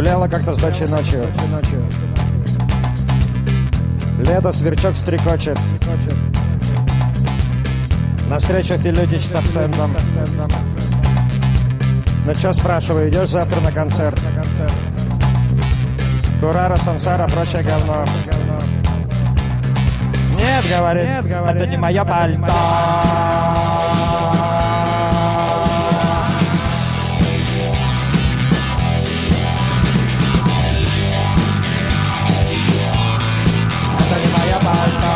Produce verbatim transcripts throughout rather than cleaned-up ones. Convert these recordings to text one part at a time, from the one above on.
Гуляла как-то с дочей ночью. Лето, сверчок стрекочет. Навстречу Филютич с абсентом. Ну чё, спрашиваю, идешь завтра на концерт? Курара, сансара, прочее говно. Нет, говорит, Нет, говорит, это не мое пальто. Это не мое пальто.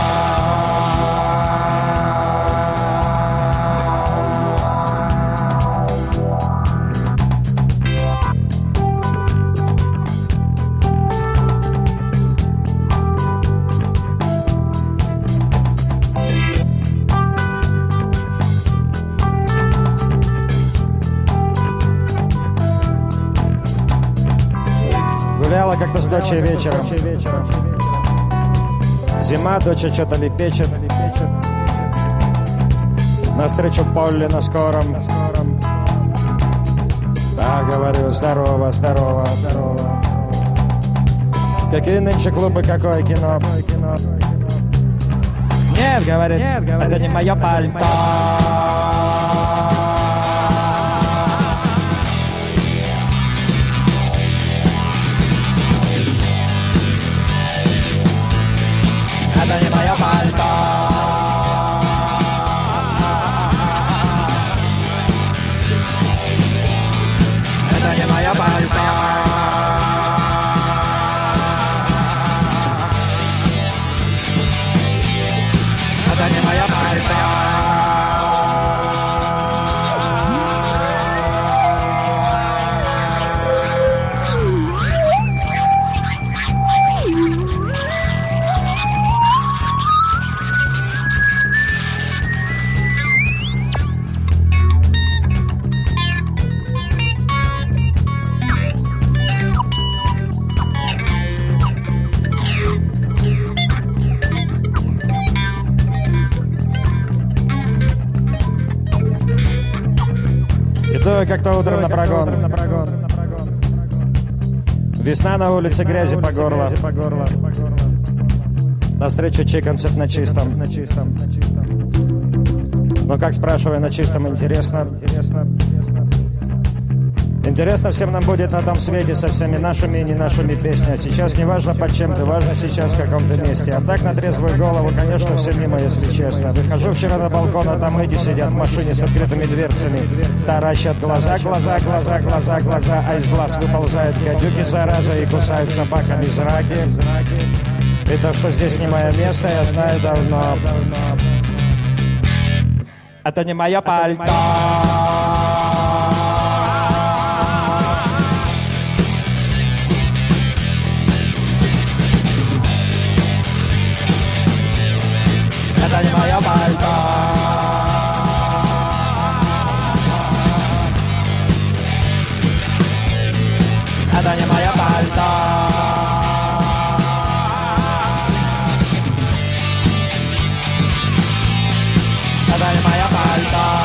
Гуляла как-то с дочей вечером. Зима, доча что-то лепечет. Навстречу Полли на скором. Да, говорю, здорово, здорово, здорово. Какие нынче клубы, какое кино? Нет, говорит, Нет, говорит это не мое пальто. Это не мое пальто. Это не мое пальто. Это не мое пальто. Иду как-то утром на прогон. Весна на улице, грязи по горло. Навстречу чиканцев на чистом. Ну как, спрашиваю, на чистом интересно. Интересно всем нам будет на том свете со всеми нашими и не нашими песнями. Сейчас не важно под чем ты, важно сейчас в каком ты месте. А так на трезвую голову, конечно, все мимо, если честно. Выхожу вчера на балкон, а там эти сидят в машине с открытыми дверцами. Таращат глаза, глаза, глаза, глаза, глаза, а из глаз выползают гадюки, зараза, и кусают собаками зраки. И то, что здесь не мое место, я знаю давно. Это не мое пальто. Это не мое пальто. Это не мое пальто. Это не мое пальто.